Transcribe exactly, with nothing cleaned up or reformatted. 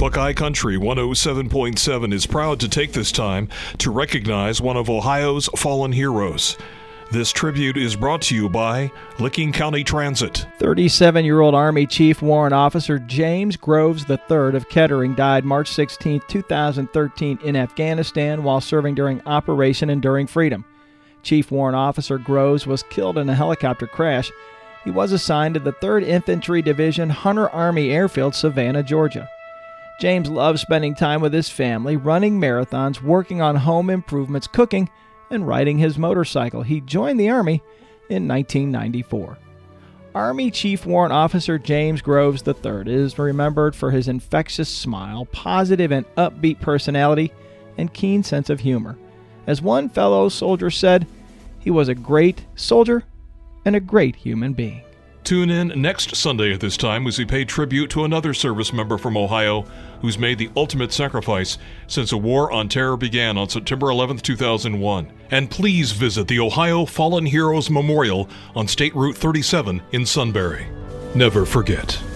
Buckeye Country one oh seven point seven is proud to take this time to recognize one of Ohio's fallen heroes. This tribute is brought to you by Licking County Transit. thirty-seven-year-old Army Chief Warrant Officer James Groves the third of Kettering died March sixteenth, two thousand thirteen in Afghanistan while serving during Operation Enduring Freedom. Chief Warrant Officer Groves was killed in a helicopter crash. He was assigned to the third Infantry Division, Hunter Army Airfield, Savannah, Georgia. James loved spending time with his family, running marathons, working on home improvements, cooking, and riding his motorcycle. He joined the Army in nineteen ninety-four. Army Chief Warrant Officer James Groves the third is remembered for his infectious smile, positive and upbeat personality, and keen sense of humor. As one fellow soldier said, he was a great soldier and a great human being. Tune in next Sunday at this time as we pay tribute to another service member from Ohio who's made the ultimate sacrifice since a war on terror began on September eleventh, two thousand one. And please visit the Ohio Fallen Heroes Memorial on State Route thirty-seven in Sunbury. Never forget.